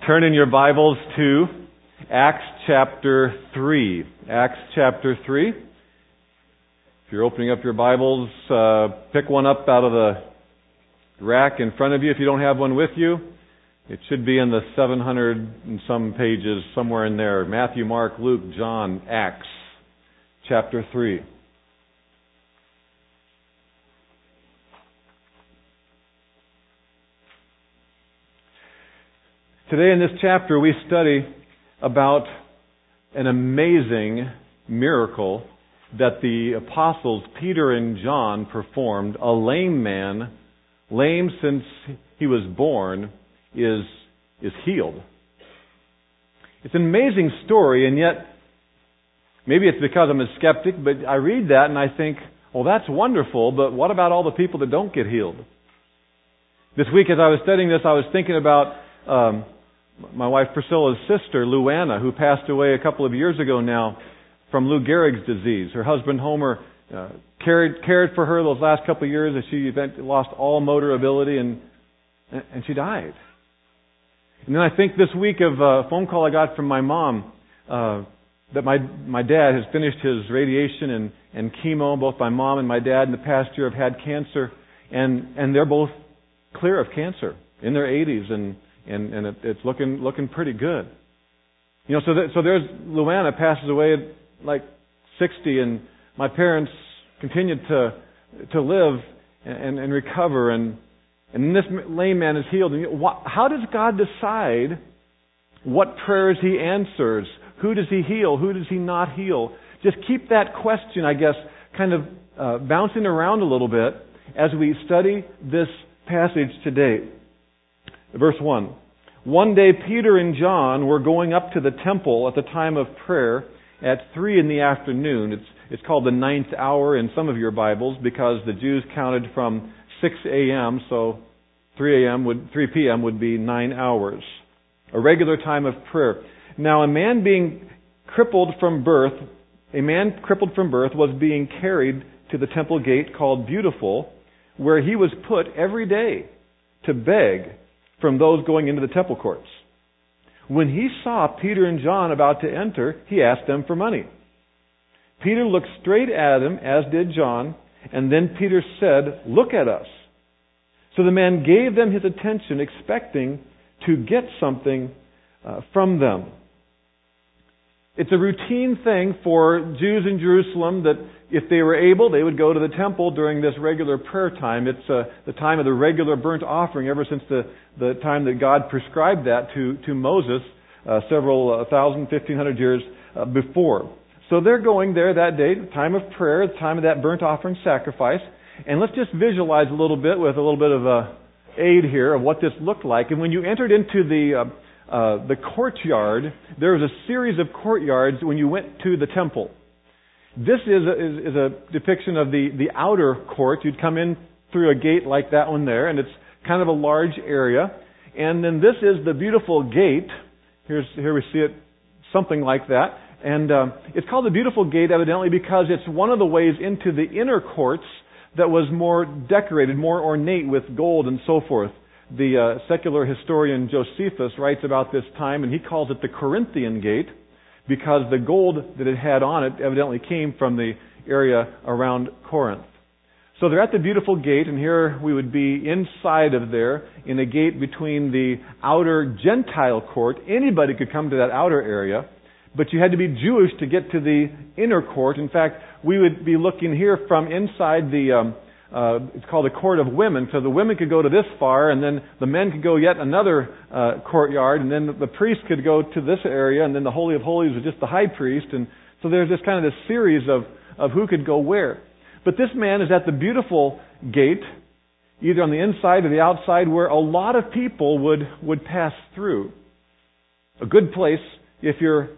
Turn in your Bibles to Acts chapter 3. Acts chapter 3. If you're opening up your Bibles, pick one up out of the rack in front of you. If you don't have one with you, it should be in the 700 and some pages, somewhere in there. Matthew, Mark, Luke, John, Acts chapter 3. Today in this chapter we study about an amazing miracle that the apostles Peter and John performed. A lame man, lame since he was born, is healed. It's an amazing story, and yet maybe it's because I'm a skeptic, but I read that and I think, well, that's wonderful, but what about all the people that don't get healed? This week as I was studying this, I was thinking about my wife Priscilla's sister, Luana, who passed away a couple of years ago now from Lou Gehrig's disease. Her husband, Homer, cared for her those last couple of years as she lost all motor ability, and she died. And then I think this week of a phone call I got from my mom that my dad has finished his radiation and chemo. Both my mom and my dad in the past year have had cancer, and they're both clear of cancer in their 80s, and it's looking pretty good. You know, so there's Luana passes away at like 60, and my parents continued to live and recover, and this lame man is healed. And how does God decide what prayers He answers? Who does He heal? Who does He not heal? Just keep that question, I guess, kind of bouncing around a little bit as we study this passage today. Verse 1. One day Peter and John were going up to the temple at the time of prayer at 3 p.m. It's called the 9th hour in some of your Bibles because the Jews counted from 6 a.m., so 3 p.m. would be 9 hours. A regular time of prayer. Now a man crippled from birth was being carried to the temple gate called Beautiful, where he was put every day to beg from those going into the temple courts. When he saw Peter and John about to enter, he asked them for money. Peter looked straight at him, as did John, and then Peter said, "Look at us." So the man gave them his attention, expecting to get something from them. It's a routine thing for Jews in Jerusalem that if they were able, they would go to the temple during this regular prayer time. It's the time of the regular burnt offering ever since the time that God prescribed that to Moses several 1,500 years before. So they're going there that day, time of prayer, the time of that burnt offering sacrifice. And let's just visualize a little bit with a little bit of aid here of what this looked like. And when you entered into the courtyard, there was a series of courtyards when you went to the temple. This is a depiction of the outer court. You'd come in through a gate like that one there, and it's kind of a large area. And then this is the Beautiful Gate. Here we see it, something like that. And it's called the Beautiful Gate evidently because it's one of the ways into the inner courts that was more decorated, more ornate with gold and so forth. The secular historian Josephus writes about this time, and he calls it the Corinthian Gate because the gold that it had on it evidently came from the area around Corinth. So they're at the Beautiful Gate, and here we would be inside of there in a gate between the outer Gentile court. Anybody could come to that outer area, but you had to be Jewish to get to the inner court. In fact, we would be looking here from inside it's called the Court of Women. So the women could go to this far, and then the men could go yet another courtyard, and then the priest could go to this area, and then the Holy of Holies was just the high priest. And so there's this kind of this series of who could go where. But this man is at the Beautiful Gate, either on the inside or the outside, where a lot of people would pass through. A good place if your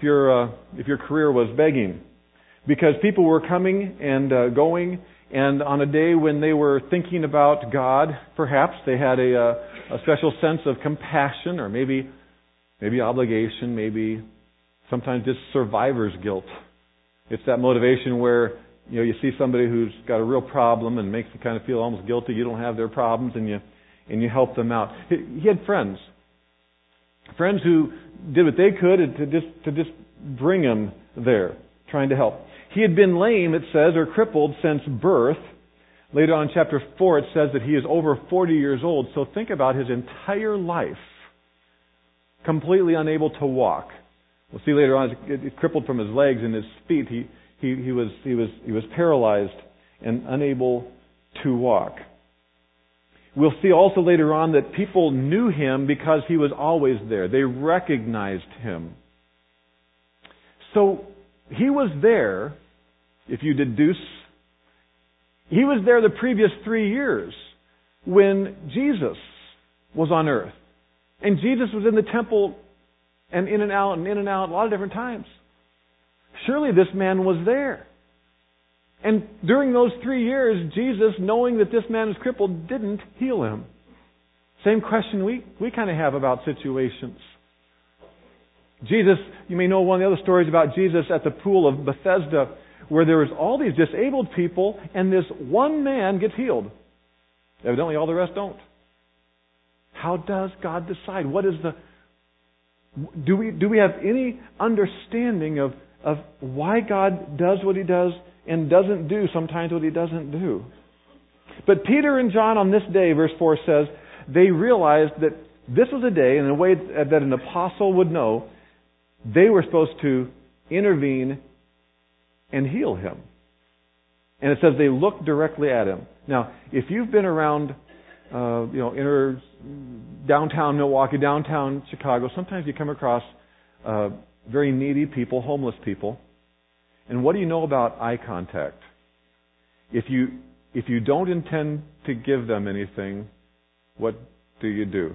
career was begging, because people were coming and going. And on a day when they were thinking about God, perhaps they had a special sense of compassion, or maybe obligation, maybe sometimes just survivor's guilt. It's that motivation where you see somebody who's got a real problem and makes you kind of feel almost guilty. You don't have their problems, and you help them out. He had friends Friends who did what they could to just bring him there, trying to help. He had been lame, it says, or crippled since birth. Later on in chapter 4, it says that he is over 40 years old. So think about his entire life, completely unable to walk. We'll see later on, he's crippled from his legs and his feet. He was paralyzed and unable to walk. We'll see also later on that people knew him because he was always there. They recognized him. So he was there, if you deduce, he was there the previous 3 years when Jesus was on earth. And Jesus was in the temple and in and out a lot of different times. Surely this man was there. And during those 3 years, Jesus, knowing that this man is crippled, didn't heal him. Same question we kind of have about situations. Jesus, you may know one of the other stories about Jesus at the pool of Bethesda, where there was all these disabled people, and this one man gets healed. Evidently all the rest don't. How does God decide? What is do we have any understanding of why God does what He does and doesn't do sometimes what He doesn't do? But Peter and John on this day, verse 4 says, they realized that this was a day, in a way that an apostle would know, they were supposed to intervene and heal him. And it says they looked directly at him. Now, if you've been around, inner downtown Milwaukee, downtown Chicago, sometimes you come across very needy people, homeless people. And what do you know about eye contact? If you don't intend to give them anything, what do?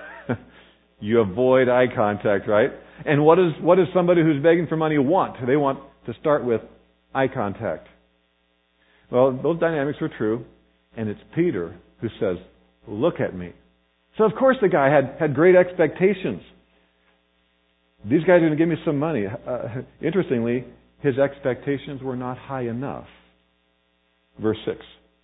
You avoid eye contact, right? And what does somebody who's begging for money want? They want to start with eye contact. Well, those dynamics were true, and it's Peter who says, "Look at me." So of course the guy had great expectations. These guys are going to give me some money. Interestingly, his expectations were not high enough. Verse 6.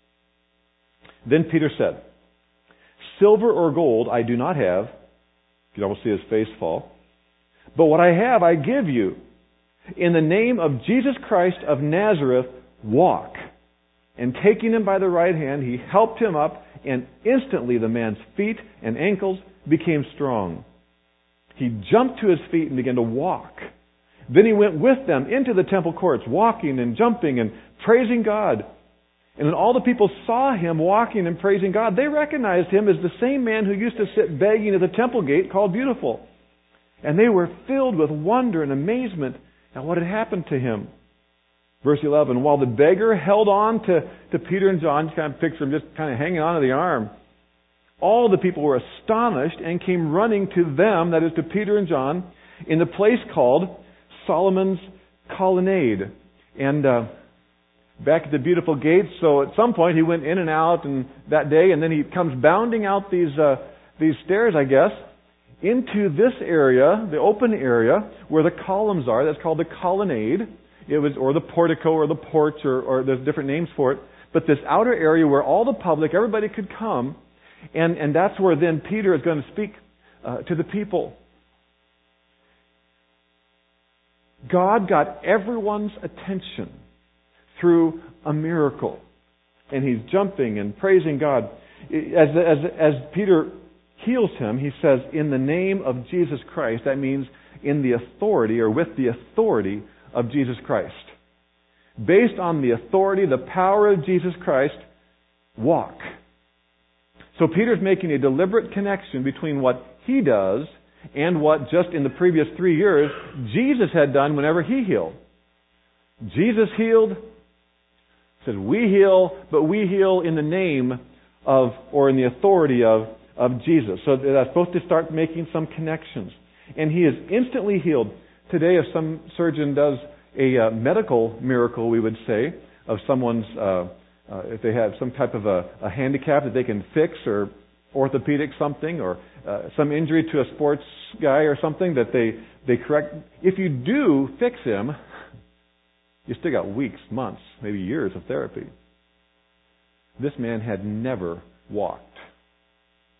Then Peter said, "Silver or gold I do not have." You can almost see his face fall. "But what I have I give you. In the name of Jesus Christ of Nazareth, walk." And taking him by the right hand, he helped him up, and instantly the man's feet and ankles became strong. He jumped to his feet and began to walk. Then he went with them into the temple courts, walking and jumping and praising God. And when all the people saw him walking and praising God, they recognized him as the same man who used to sit begging at the temple gate called Beautiful. And they were filled with wonder and amazement at what had happened to him. Verse 11, while the beggar held on to Peter and John, just kind of picture him just kind of hanging on to the arm, all the people were astonished and came running to them, that is to Peter and John, in the place called Solomon's Colonnade. And back at the Beautiful Gates, so at some point he went in and out and that day, and then he comes bounding out these stairs, I guess, into this area, the open area, where the columns are. That's called the colonnade. It was, or the portico, or the porch, or there's different names for it. But this outer area where all the public, everybody could come, and that's where then Peter is going to speak to the people. God got everyone's attention through a miracle, and he's jumping and praising God. As Peter heals him, he says, "In the name of Jesus Christ." That means in the authority, or with the authority of Jesus Christ. Based on the authority, the power of Jesus Christ, walk. So Peter's making a deliberate connection between what he does and what just in the previous 3 years Jesus had done whenever he healed. Jesus healed, said we heal, but we heal in the name of, or in the authority of Jesus. So that's supposed to start making some connections. And he is instantly healed. Today, if some surgeon does a medical miracle, we would say, of someone's, if they have some type of a handicap that they can fix, or orthopedic something, or some injury to a sports guy or something that they correct. If you do fix him, you still got weeks, months, maybe years of therapy. This man had never walked.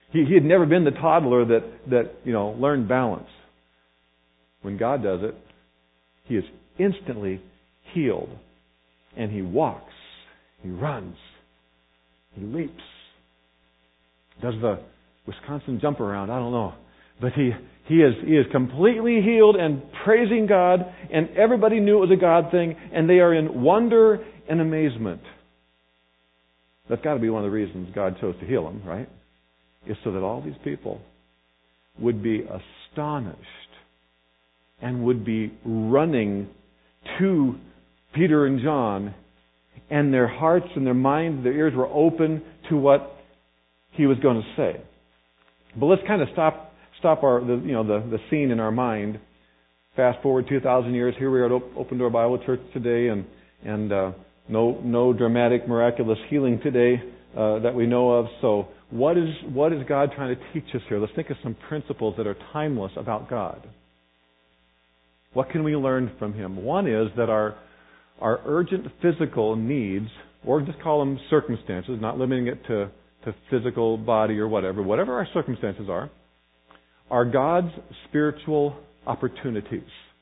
He had never been the toddler that learned balance. When God does it, he is instantly healed. And he walks. He runs. He leaps. Does the Wisconsin jump around? I don't know. But he is completely healed and praising God, and everybody knew it was a God thing, and they are in wonder and amazement. That's got to be one of the reasons God chose to heal him, right? Is so that all these people would be astonished and would be running to Peter and John, and their hearts and their minds, their ears were open to what he was going to say. But let's kind of stop the scene in our mind. Fast forward 2,000 years. Here we are at Open Door Bible Church today, and no dramatic, miraculous healing today that we know of. So what is God trying to teach us here? Let's think of some principles that are timeless about God. What can we learn from him? One is that our urgent physical needs, or just call them circumstances, not limiting it to physical body or whatever our circumstances are God's spiritual opportunities.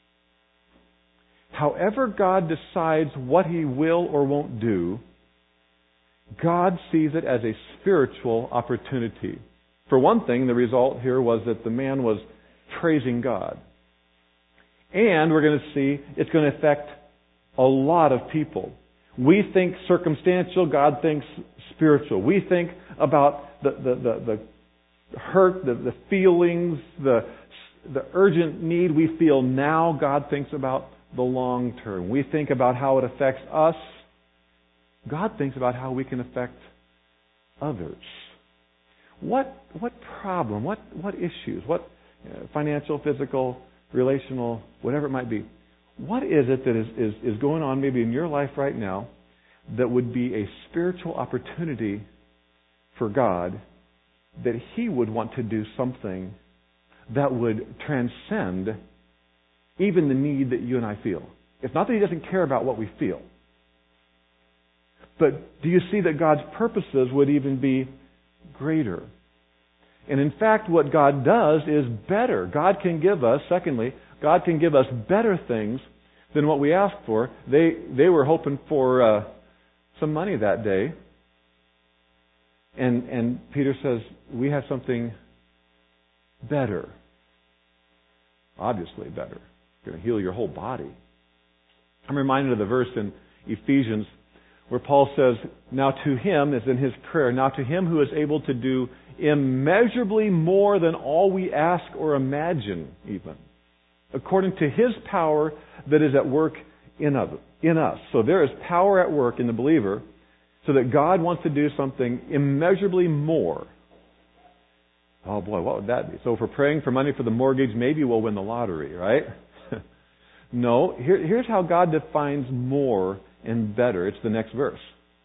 However God decides what he will or won't do, God sees it as a spiritual opportunity. For one thing, the result here was that the man was praising God. And we're going to see it's going to affect a lot of people. We think circumstantial, God thinks spiritual. We think about the hurt, the feelings, the urgent need we feel now. God thinks about the long term. We think about how it affects us. God thinks about how we can affect others. What problem, what issues, what financial, physical, relational, whatever it might be, what is it that is going on maybe in your life right now that would be a spiritual opportunity for God, that he would want to do something that would transcend even the need that you and I feel? It's not that he doesn't care about what we feel. But do you see that God's purposes would even be greater? And in fact, what God does is better. God can give us better things than what we ask for. They were hoping for some money that day. And Peter says, we have something better. Obviously better. It's going to heal your whole body. I'm reminded of the verse in Ephesians where Paul says, now to him, as in his prayer, now to him who is able to do immeasurably more than all we ask or imagine even, according to his power that is at work in us. So there is power at work in the believer so that God wants to do something immeasurably more. Oh boy, what would that be? So if we're praying for money for the mortgage, maybe we'll win the lottery, right? No, here's how God defines more and better. It's the next verse.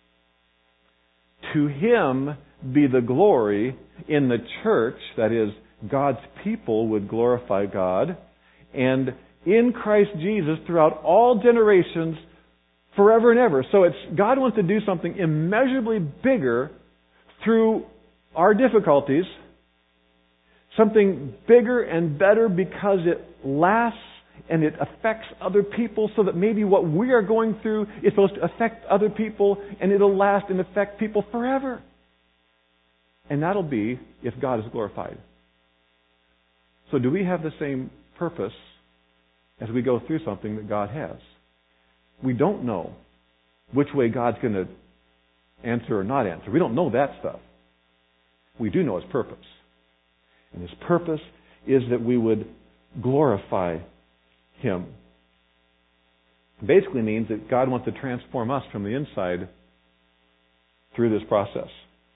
To him be the glory in the church, that is, God's people would glorify God, and in Christ Jesus throughout all generations, forever and ever. So God wants to do something immeasurably bigger through our difficulties, something bigger and better because it lasts and it affects other people, so that maybe what we are going through is supposed to affect other people, and it'll last and affect people forever. And that'll be if God is glorified. So do we have the same purpose as we go through something that God has? We don't know which way God's going to answer or not answer. We don't know that stuff. We do know his purpose. And his purpose is that we would glorify him. It basically means that God wants to transform us from the inside through this process.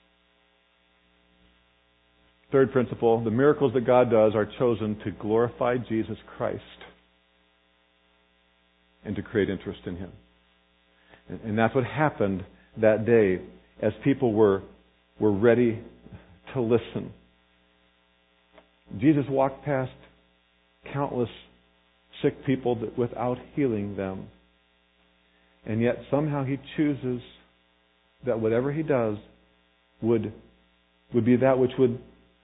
Third principle, the miracles that God does are chosen to glorify Jesus Christ and to create interest in him. And that's what happened that day as people were ready to listen. Jesus walked past countless sick people without healing them. And yet somehow he chooses that whatever he does would be that which would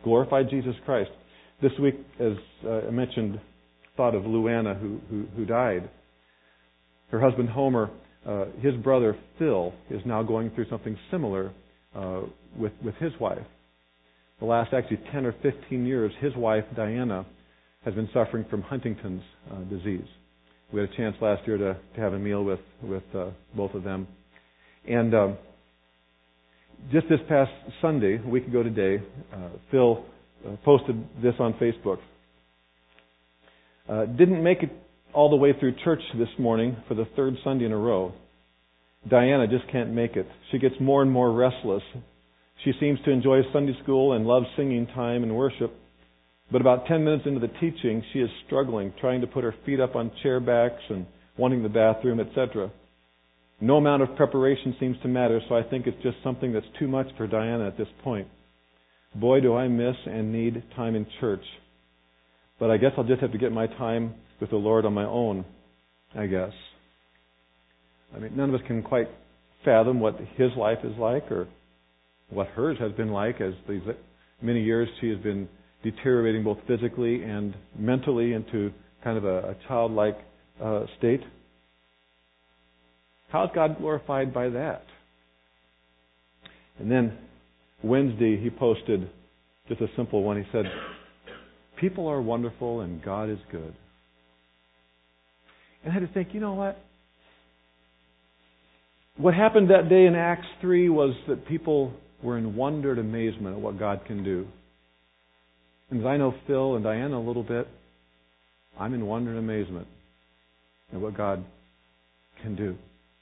glorified Jesus Christ. This week, as I mentioned, thought of Luana who died. Her husband Homer, his brother Phil, is now going through something similar with his wife. The last actually 10 or 15 years, his wife Diana has been suffering from Huntington's disease. We had a chance last year to have a meal with both of them. And just this past Sunday, a week ago today, Phil posted this on Facebook. Didn't make it all the way through church this morning for the third Sunday in a row. Diana just can't make it. She gets more and more restless. She seems to enjoy Sunday school and loves singing time and worship. But about 10 minutes into the teaching, she is struggling, trying to put her feet up on chair backs and wanting the bathroom, etc. No amount of preparation seems to matter, so I think it's just something that's too much for Diana at this point. Boy, do I miss and need time in church. But I guess I'll just have to get my time with the Lord on my own, I guess. I mean, none of us can quite fathom what his life is like or what hers has been like as these many years she has been deteriorating both physically and mentally into kind of a childlike state. How is God glorified by that? And then Wednesday he posted just a simple one. He said, "People are wonderful and God is good." And I had to think, you know what? What happened that day in Acts 3 was that people were in wonder and amazement at what God can do. And as I know Phil and Diana a little bit, I'm in wonder and amazement at what God can do.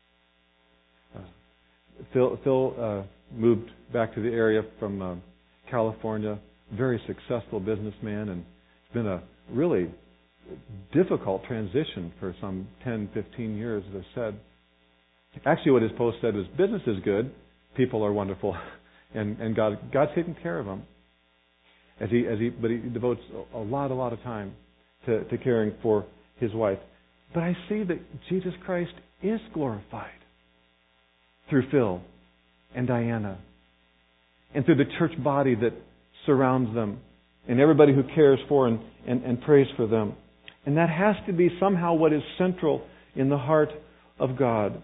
Phil moved back to the area from California, very successful businessman, and it's been a really difficult transition for some 10, 15 years, as I said. Actually, what his post said was, business is good, people are wonderful, and God's taking care of them. But he devotes a lot of time to caring for his wife. But I see that Jesus Christ is glorified through Phil and Diana and through the church body that surrounds them and everybody who cares for and prays for them. And that has to be somehow what is central in the heart of God.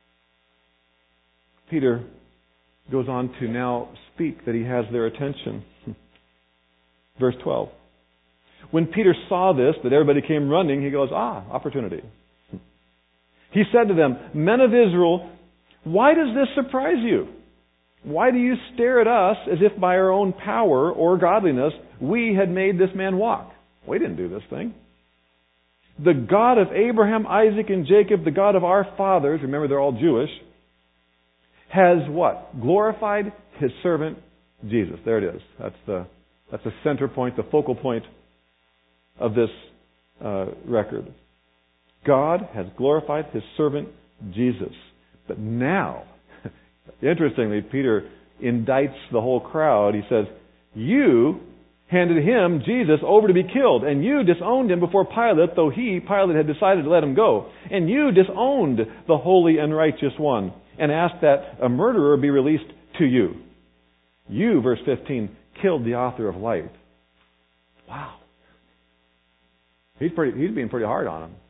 Peter goes on to now speak that he has their attention. Verse 12. When Peter saw this, that everybody came running, he goes, opportunity. He said to them, "Men of Israel, why does this surprise you? Why do you stare at us as if by our own power or godliness we had made this man walk? We didn't do this thing. The God of Abraham, Isaac, and Jacob, the God of our fathers," remember they're all Jewish, "has what? Glorified His servant Jesus." There it is. That's the center point, the focal point of this record. God has glorified His servant Jesus. But now, interestingly, Peter indicts the whole crowd. He says, "You handed him, Jesus, over to be killed, and you disowned him before Pilate, though Pilate, had decided to let him go. And you disowned the holy and righteous one, and asked that a murderer be released to you. You," verse 15, "killed the author of life." Wow. He's being pretty hard on him.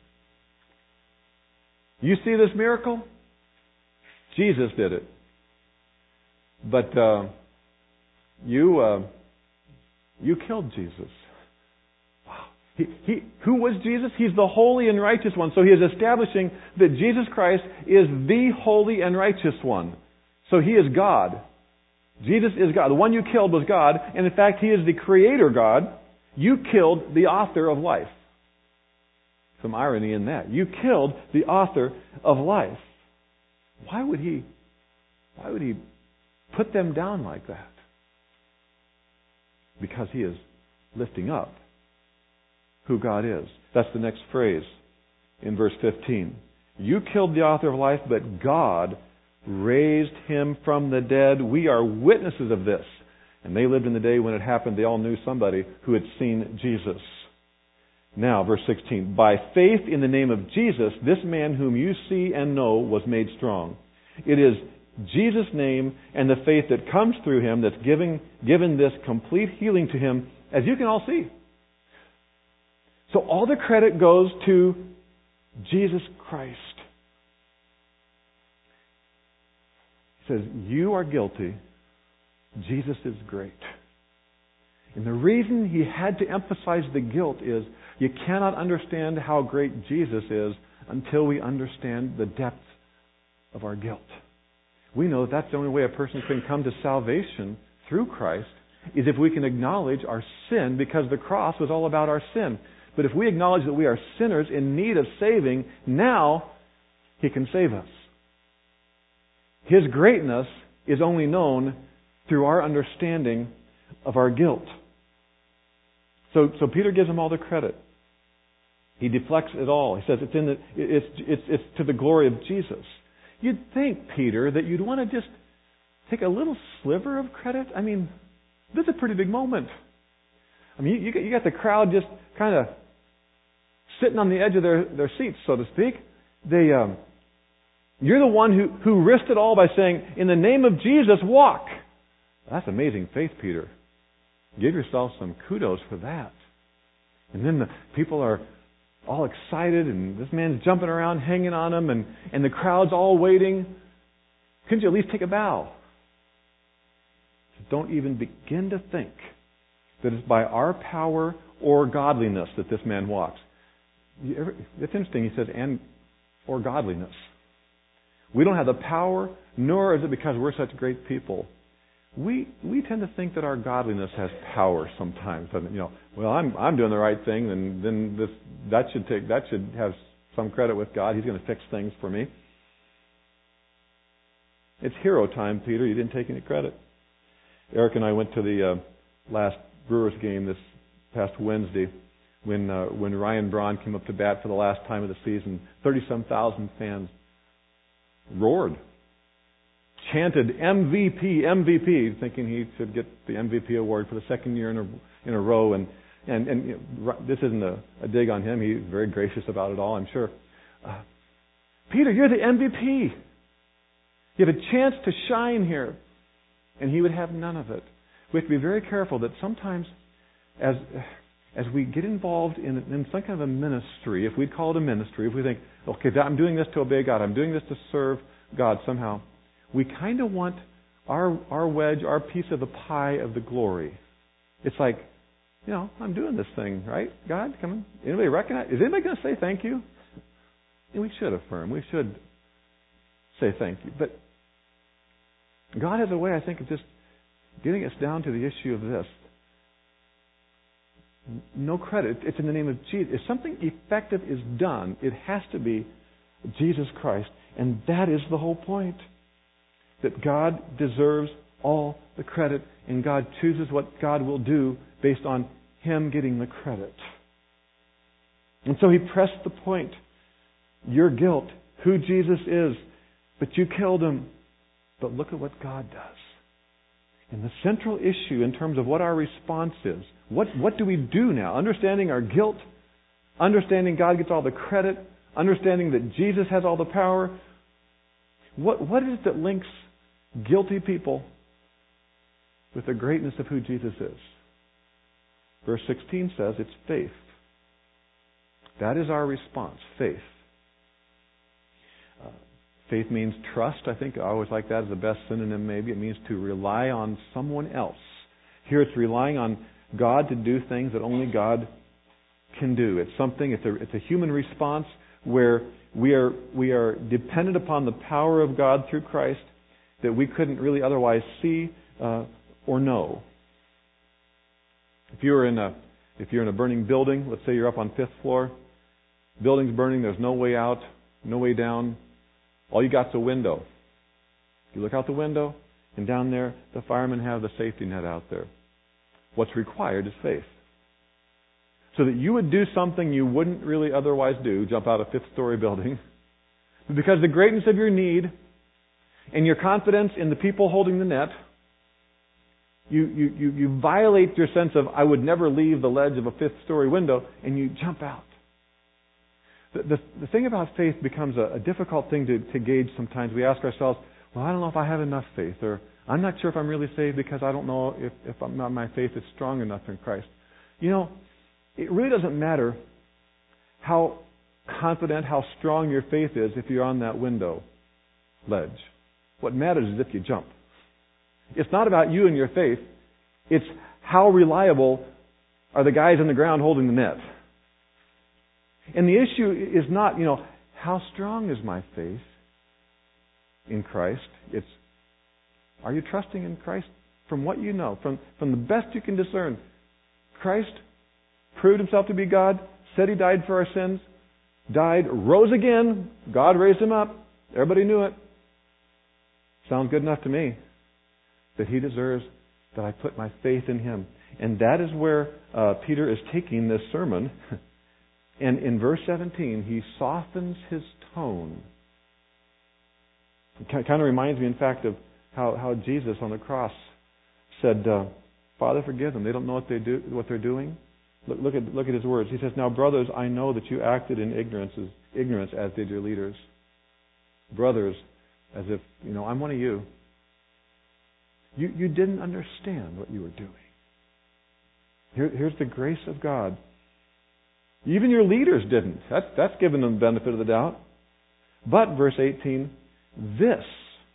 You see this miracle? Jesus did it. But you killed Jesus. Wow. Who was Jesus? He's the holy and righteous one. So he is establishing that Jesus Christ is the holy and righteous one. So he is God. Jesus is God. The one you killed was God. And in fact, He is the Creator God. You killed the author of life. Some irony in that. You killed the author of life. Why would He put them down like that? Because He is lifting up who God is. That's the next phrase in verse 15. You killed the author of life, but God raised Him from the dead. We are witnesses of this. And they lived in the day when it happened. They all knew somebody who had seen Jesus. Now, verse 16. By faith in the name of Jesus, this man whom you see and know was made strong. It is Jesus' name and the faith that comes through Him that's given this complete healing to him, as you can all see. So all the credit goes to Jesus Christ. He says, you are guilty. Jesus is great. And the reason he had to emphasize the guilt is you cannot understand how great Jesus is until we understand the depth of our guilt. We know that's the only way a person can come to salvation through Christ is if we can acknowledge our sin, because the cross was all about our sin. But if we acknowledge that we are sinners in need of saving, now He can save us. His greatness is only known through our understanding of our guilt. So Peter gives him all the credit. He deflects it all. He says it's to the glory of Jesus. You'd think, Peter, that you'd want to just take a little sliver of credit. I mean, this is a pretty big moment. I mean, you got the crowd just kind of sitting on the edge of their seats, so to speak. You're the one who risked it all by saying, in the name of Jesus, walk. That's amazing faith, Peter. Give yourself some kudos for that. And then the people are all excited, and this man's jumping around, hanging on him, and the crowd's all waiting. Couldn't you at least take a bow? Don't even begin to think that it's by our power or godliness that this man walks. It's interesting, he says, and or godliness. We don't have the power, nor is it because we're such great people. We tend to think that our godliness has power sometimes. Well, I'm doing the right thing, and then that should have some credit with God. He's going to fix things for me. It's hero time, Peter. You didn't take any credit. Eric and I went to the last Brewers game this past Wednesday when Ryan Braun came up to bat for the last time of the season. 30-some thousand fans roared, chanted MVP, MVP, thinking he should get the MVP award for the second year in a row. And this isn't a dig on him. He's very gracious about it all, I'm sure. Peter, you're the MVP. You have a chance to shine here. And he would have none of it. We have to be very careful that sometimes as we get involved in some kind of a ministry, if we'd call it a ministry, if we think, okay, I'm doing this to obey God, I'm doing this to serve God somehow, we kind of want our wedge, our piece of the pie of the glory. It's like, I'm doing this thing, right? God, come on. Anybody recognize? Is anybody going to say thank you? And we should affirm. We should say thank you. But God has a way, I think, of just getting us down to the issue of this. No credit. It's in the name of Jesus. If something effective is done, it has to be Jesus Christ. And that is the whole point. That God deserves all the credit, and God chooses what God will do based on Him getting the credit. And so He pressed the point. Your guilt, who Jesus is, but you killed Him. But look at what God does. And the central issue in terms of what our response is, what do we do now? Understanding our guilt, understanding God gets all the credit, understanding that Jesus has all the power. What is it that links guilty people with the greatness of who Jesus is? Verse 16 says it's faith. That is our response, faith. Faith means trust. I think I always like that as the best synonym maybe. It means to rely on someone else. Here it's relying on God to do things that only God can do. It's a human response where we are dependent upon the power of God through Christ that we couldn't really otherwise see or know. If you're in a burning building, let's say you're up on 5th floor, building's burning, there's no way out, no way down. All you got's a window. You look out the window, and down there, the firemen have the safety net out there. What's required is faith. So that you would do something you wouldn't really otherwise do, jump out a 5th-story building, but because of the greatness of your need and your confidence in the people holding the net, you violate your sense of, I would never leave the ledge of a 5th-story window, and you jump out. The thing about faith becomes a difficult thing to gauge sometimes. We ask ourselves, well, I don't know if I have enough faith, or I'm not sure if I'm really saved because I don't know if my faith is strong enough in Christ. You know, it really doesn't matter how confident, how strong your faith is if you're on that window ledge. What matters is if you jump. It's not about you and your faith. It's how reliable are the guys on the ground holding the net. And the issue is not, how strong is my faith in Christ? It's, are you trusting in Christ from what you know, from the best you can discern? Christ proved himself to be God, said he died for our sins, died, rose again, God raised him up, everybody knew it. Sounds good enough to me that he deserves that I put my faith in him. And that is where Peter is taking this sermon. And in verse 17, he softens his tone. It kind of reminds me, in fact, of how Jesus on the cross said, Father, forgive them. They don't know what they're doing. Look at his words. He says, now, brothers, I know that you acted in ignorance as did your leaders. Brothers, as if, I'm one of you. You didn't understand what you were doing. Here's the grace of God. Even your leaders didn't. That's given them the benefit of the doubt. But, verse 18, this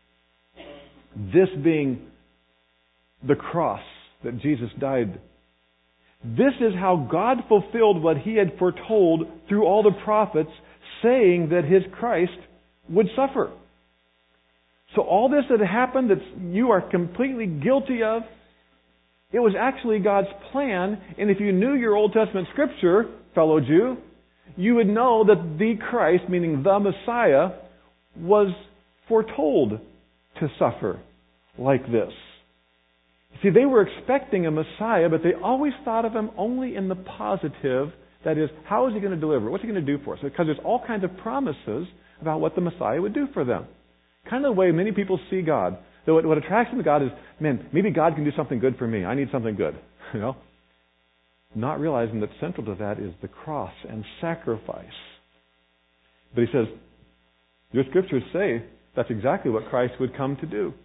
being the cross that Jesus died, this is how God fulfilled what he had foretold through all the prophets, saying that his Christ would suffer. So all this that happened that you are completely guilty of, it was actually God's plan. And if you knew your Old Testament scripture, fellow Jew, you would know that the Christ, meaning the Messiah, was foretold to suffer like this. See, they were expecting a Messiah, but they always thought of him only in the positive. That is, how is he going to deliver? What's he going to do for us? Because there's all kinds of promises about what the Messiah would do for them. Kind of the way many people see God. What attracts them to God is, man, maybe God can do something good for me. I need something good. Not realizing that central to that is the cross and sacrifice. But he says, your scriptures say that's exactly what Christ would come to do.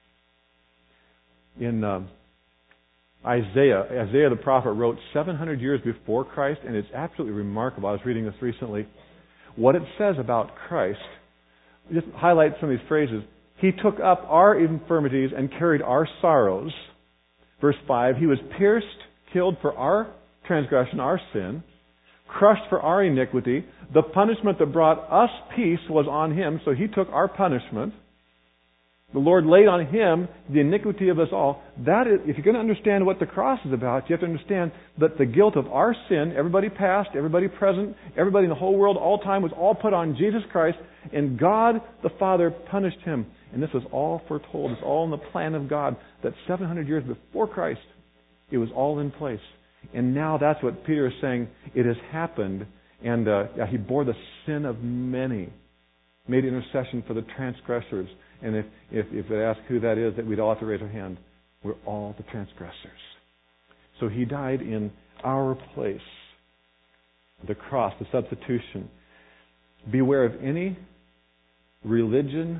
In Isaiah the prophet wrote 700 years before Christ, and it's absolutely remarkable. I was reading this recently. What it says about Christ, just highlight some of these phrases. He took up our infirmities and carried our sorrows. Verse 5, he was pierced, killed for our transgression, our sin, crushed for our iniquity. The punishment that brought us peace was on him, so he took our punishment. The Lord laid on him the iniquity of us all. That is, if you're going to understand what the cross is about, you have to understand that the guilt of our sin, everybody past, everybody present, everybody in the whole world, all time, was all put on Jesus Christ, and God the Father punished him. And this was all foretold. It's all in the plan of God, that 700 years before Christ, it was all in place. And now that's what Peter is saying. It has happened, and he bore the sin of many, made intercession for the transgressors. And if they ask who that is, that we'd all have to raise our hand. We're all the transgressors. So he died in our place. The cross, the substitution. Beware of any religious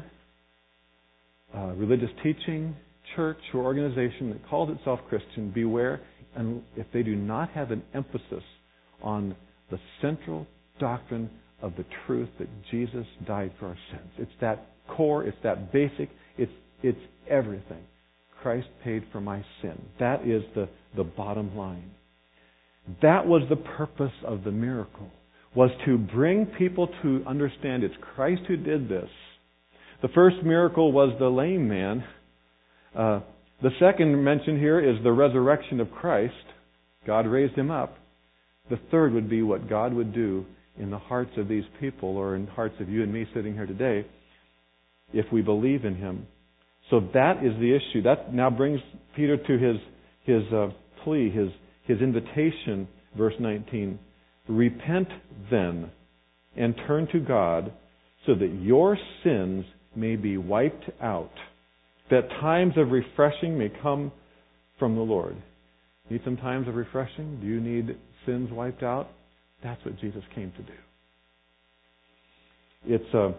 teaching, church, or organization that calls itself Christian. Beware, and if they do not have an emphasis on the central doctrine of the truth that Jesus died for our sins. It's that core, it's that basic, it's everything. Christ paid for my sin. That is the bottom line. That was the purpose of the miracle, was to bring people to understand it's Christ who did this. The first miracle was the lame man. The second mentioned here is the resurrection of Christ. God raised him up. The third would be what God would do in the hearts of these people, or in the hearts of you and me sitting here today, if we believe in him. So that is the issue. That now brings Peter to his plea, his invitation, verse 19. Repent then and turn to God so that your sins may be wiped out, that times of refreshing may come from the Lord. Need some times of refreshing? Do you need sins wiped out? That's what Jesus came to do.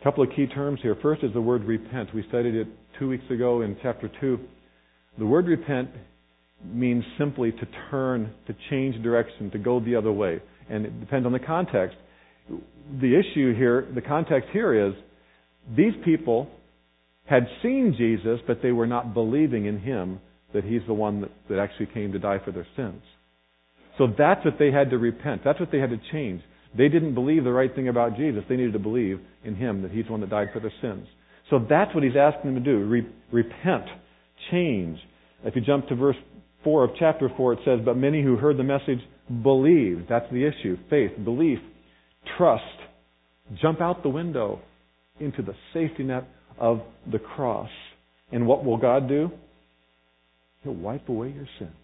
A couple of key terms here. First is the word repent. We studied it 2 weeks ago in chapter 2. The word repent means simply to turn, to change direction, to go the other way. And it depends on the context. The issue here, the context here is, these people had seen Jesus, but they were not believing in Him, that He's the one that actually came to die for their sins. So that's what they had to repent. That's what they had to change. They didn't believe the right thing about Jesus. They needed to believe in Him, that He's the one that died for their sins. So that's what He's asking them to do. Repent. Change. If you jump to verse 4 of chapter 4, it says, but many who heard the message believed. That's the issue. Faith, belief, trust. Jump out the window into the safety net of the cross. And what will God do? He'll wipe away your sins.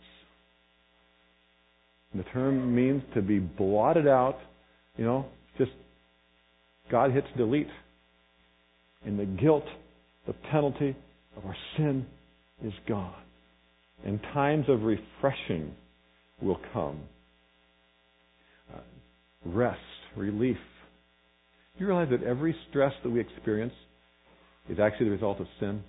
And the term means to be blotted out. Just God hits delete. And the guilt, the penalty of our sin is gone. And times of refreshing will come. Rest, relief. Do you realize that every stress that we experience is actually the result of sin?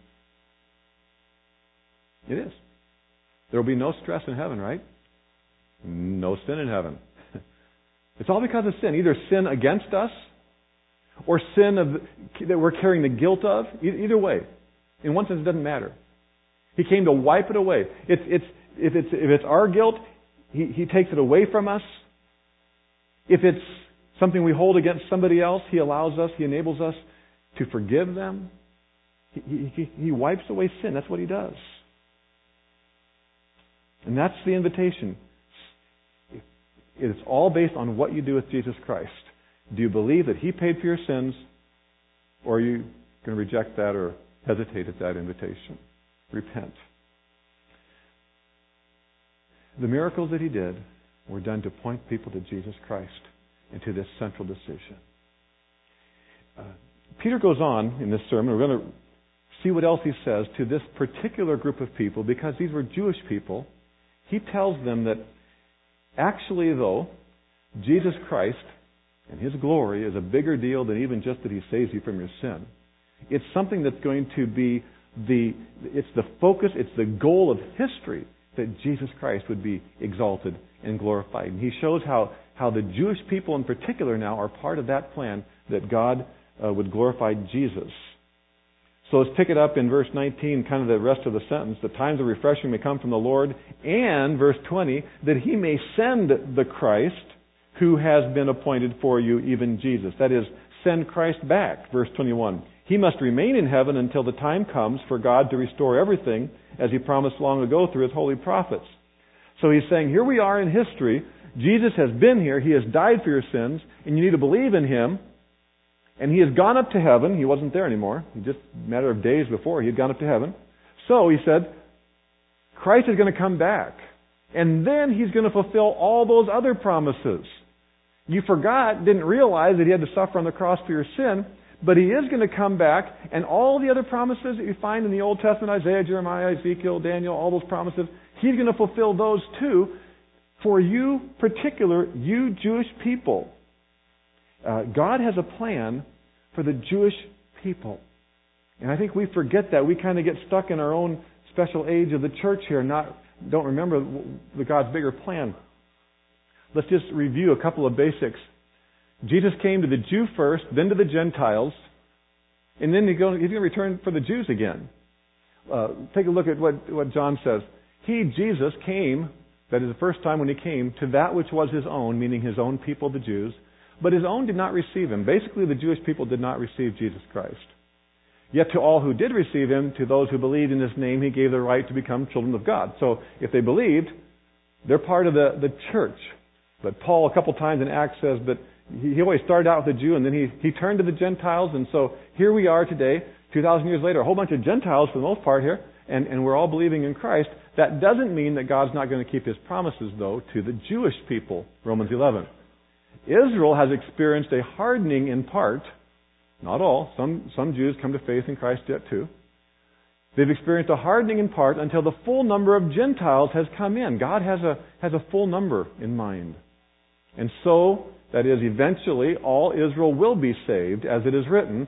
It is. There will be no stress in heaven, right? No sin in heaven. It's all because of sin. Either sin against us or sin that we're carrying the guilt of. Either way. In one sense, it doesn't matter. He came to wipe it away. If it's our guilt, He takes it away from us. If it's something we hold against somebody else, He allows us, He enables us to forgive them. He wipes away sin. That's what He does. And that's the invitation. It's all based on what you do with Jesus Christ. Do you believe that He paid for your sins, or are you going to reject that or hesitate at that invitation? Repent. The miracles that He did were done to point people to Jesus Christ and to this central decision. Peter goes on in this sermon. We're going to see what else he says to this particular group of people, because these were Jewish people. He tells them that actually, though, Jesus Christ and His glory is a bigger deal than even just that He saves you from your sin. It's something that's going to be it's the focus, it's the goal of history, that Jesus Christ would be exalted and glorified. And he shows how the Jewish people in particular now are part of that plan, that God would glorify Jesus. So let's pick it up in verse 19, kind of the rest of the sentence. The times of refreshing may come from the Lord. And, verse 20, that He may send the Christ who has been appointed for you, even Jesus. That is, send Christ back. Verse 21. He must remain in heaven until the time comes for God to restore everything, as He promised long ago through His holy prophets. So He's saying, here we are in history. Jesus has been here. He has died for your sins, and you need to believe in Him. And He has gone up to heaven. He wasn't there anymore. Just a matter of days before, He had gone up to heaven. So He said, Christ is going to come back. And then He's going to fulfill all those other promises. You didn't realize that He had to suffer on the cross for your sin, but He is going to come back, and all the other promises that you find in the Old Testament, Isaiah, Jeremiah, Ezekiel, Daniel, all those promises, He's going to fulfill those too for you you Jewish people. God has a plan for the Jewish people. And I think we forget that. We kind of get stuck in our own special age of the church here, don't remember the God's bigger plan. Let's just review a couple of basics. Jesus came to the Jew first, then to the Gentiles, and then He's going to return for the Jews again. Take a look at what John says. He, Jesus, came, that is the first time when He came, to that which was His own, meaning His own people, the Jews. But His own did not receive Him. Basically, the Jewish people did not receive Jesus Christ. Yet to all who did receive Him, to those who believed in His name, He gave the right to become children of God. So if they believed, they're part of the church. But Paul, a couple times in Acts, says that he always started out with the Jew, and then he turned to the Gentiles. And so here we are today, 2,000 years later, a whole bunch of Gentiles for the most part here, and we're all believing in Christ. That doesn't mean that God's not going to keep His promises, though, to the Jewish people, Romans 11. Israel has experienced a hardening in part. Not all. Some Jews come to faith in Christ yet too. They've experienced a hardening in part until the full number of Gentiles has come in. God has a full number in mind. And so, that is, eventually all Israel will be saved, as it is written,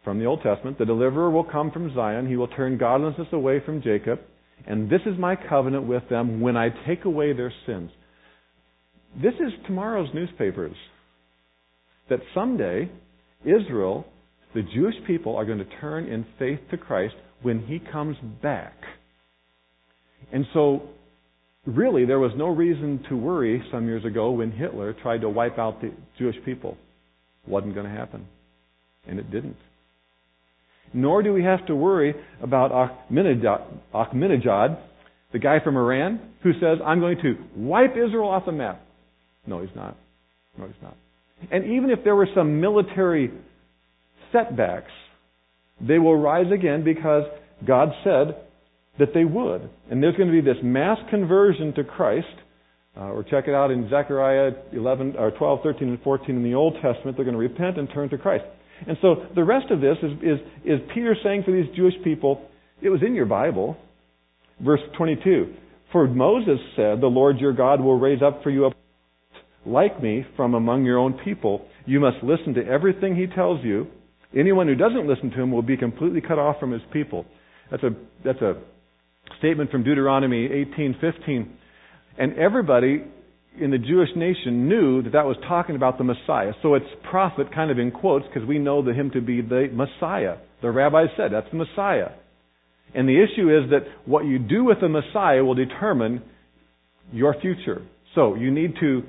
from the Old Testament, the deliverer will come from Zion. He will turn godlessness away from Jacob. And this is my covenant with them when I take away their sins. This is tomorrow's newspapers. That someday, Israel, the Jewish people, are going to turn in faith to Christ when He comes back. And so, really, there was no reason to worry some years ago when Hitler tried to wipe out the Jewish people. It wasn't going to happen. And it didn't. Nor do we have to worry about Ahmadinejad, the guy from Iran, who says, I'm going to wipe Israel off the map. No, he's not. No, he's not. And even if there were some military setbacks, they will rise again because God said that they would. And there's going to be this mass conversion to Christ. Or check it out in Zechariah 12, 13, and 14 in the Old Testament. They're going to repent and turn to Christ. And so the rest of this is Peter saying to these Jewish people, it was in your Bible. Verse 22, for Moses said, the Lord your God will raise up for you a like me from among your own people. You must listen to everything he tells you. Anyone who doesn't listen to him will be completely cut off from his people. That's a statement from Deuteronomy 18:15. And everybody in the Jewish nation knew that was talking about the Messiah. So it's prophet kind of in quotes because we know him to be the Messiah. The rabbis said that's the Messiah. And the issue is that what you do with the Messiah will determine your future. So you need to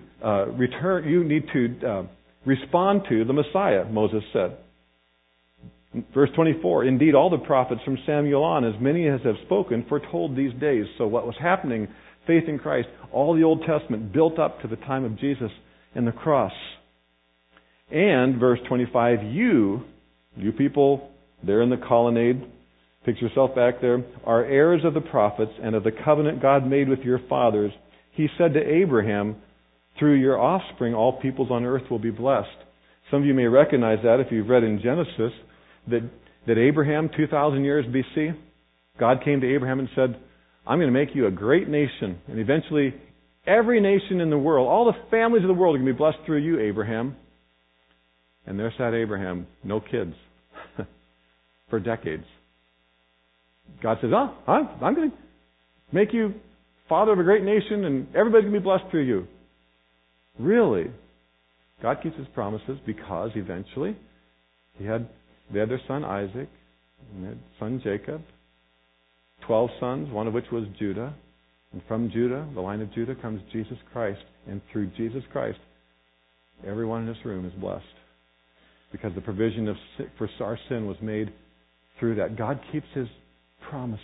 respond to the Messiah, Moses said. Verse 24, indeed all the prophets from Samuel on, as many as have spoken, foretold these days. So what was happening, faith in Christ, all the Old Testament built up to the time of Jesus and the cross. And verse 25, you people there in the colonnade, picture yourself back there, are heirs of the prophets and of the covenant God made with your fathers. He said to Abraham, through your offspring all peoples on earth will be blessed. Some of you may recognize that if you've read in Genesis, that Abraham, 2,000 years BC, God came to Abraham and said, I'm going to make you a great nation. And eventually, every nation in the world, all the families of the world are going to be blessed through you, Abraham. And there sat Abraham, no kids, for decades. God says, I'm going to make you father of a great nation and everybody's going to be blessed through you. Really? God keeps His promises because eventually they had their son Isaac and their son Jacob, 12 sons, one of which was Judah. And from Judah, the line of Judah, comes Jesus Christ. And through Jesus Christ, everyone in this room is blessed. Because the provision for our sin was made through that. God keeps His promises.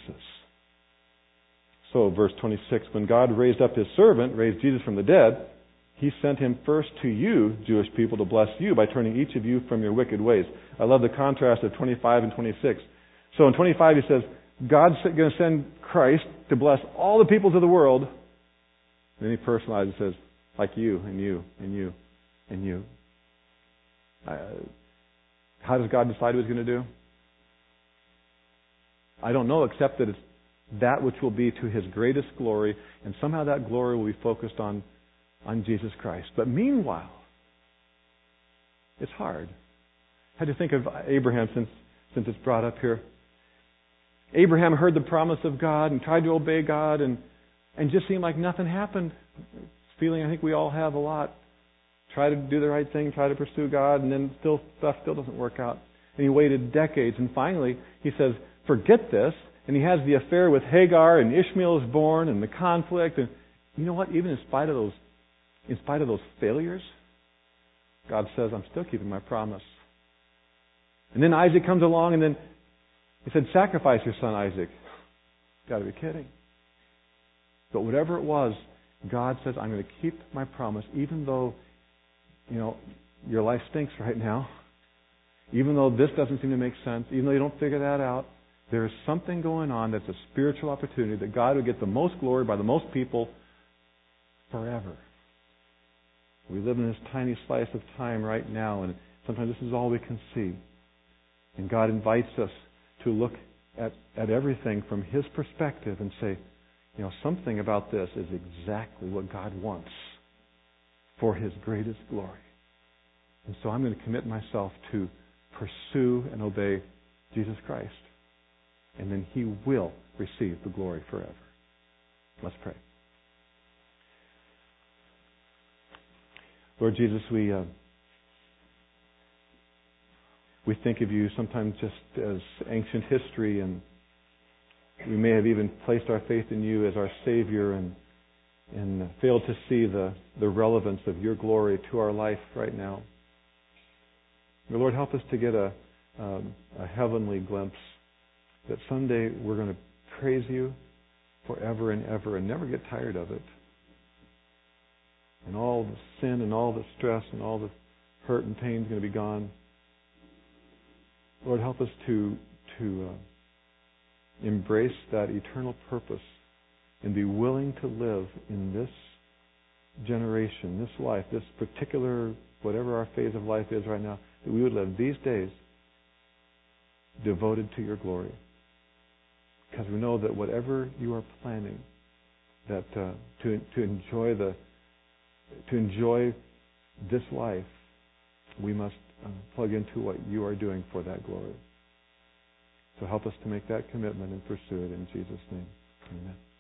So, verse 26, when God raised up His servant, raised Jesus from the dead, He sent Him first to you, Jewish people, to bless you by turning each of you from your wicked ways. I love the contrast of 25 and 26. So in 25 He says, God's going to send Christ to bless all the peoples of the world. And then He personalizes and says, like you, and you, and you, and you. How does God decide what He's going to do? I don't know, except that it's that which will be to His greatest glory, and somehow that glory will be focused on Jesus Christ. But meanwhile, it's hard. I had to think of Abraham since it's brought up here. Abraham heard the promise of God and tried to obey God and just seemed like nothing happened. Feeling I think we all have a lot. Try to do the right thing, try to pursue God, and then stuff still doesn't work out. And he waited decades, and finally he says, forget this. And he has the affair with Hagar, and Ishmael is born, and the conflict. And you know what? Even in spite of those failures, God says, I'm still keeping my promise. And then Isaac comes along, and then He said, sacrifice your son Isaac. Got to be kidding. But whatever it was, God says, I'm going to keep my promise, even though, your life stinks right now. Even though this doesn't seem to make sense, even though you don't figure that out, there is something going on that's a spiritual opportunity that God would get the most glory by the most people forever. We live in this tiny slice of time right now, and sometimes this is all we can see. And God invites us to look at everything from His perspective and say, something about this is exactly what God wants for His greatest glory. And so I'm going to commit myself to pursue and obey Jesus Christ. And then He will receive the glory forever. Let's pray. Lord Jesus, we think of You sometimes just as ancient history, and we may have even placed our faith in You as our Savior and failed to see the relevance of Your glory to our life right now. Lord, help us to get a heavenly glimpse that someday we're going to praise You forever and ever and never get tired of it. And all the sin and all the stress and all the hurt and pain is going to be gone. Lord, help us to embrace that eternal purpose and be willing to live in this generation, this life, this particular, whatever our phase of life is right now, that we would live these days devoted to Your glory. Because we know that whatever You are planning, that to enjoy this life, we must plug into what You are doing for that glory. So help us to make that commitment and pursue it in Jesus' name. Amen.